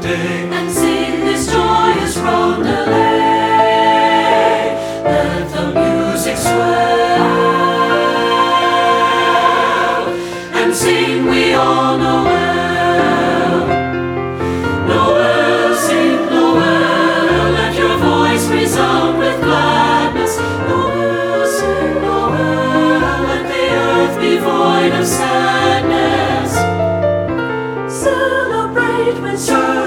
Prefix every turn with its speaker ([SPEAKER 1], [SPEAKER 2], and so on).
[SPEAKER 1] day.
[SPEAKER 2] and sing this joyous roundelay. Let the music swell, and sing we all Noel. Noel, sing Noel, let your voice resound with gladness. Noel, sing Noel, let the earth be void of sadness. Celebrate with joy.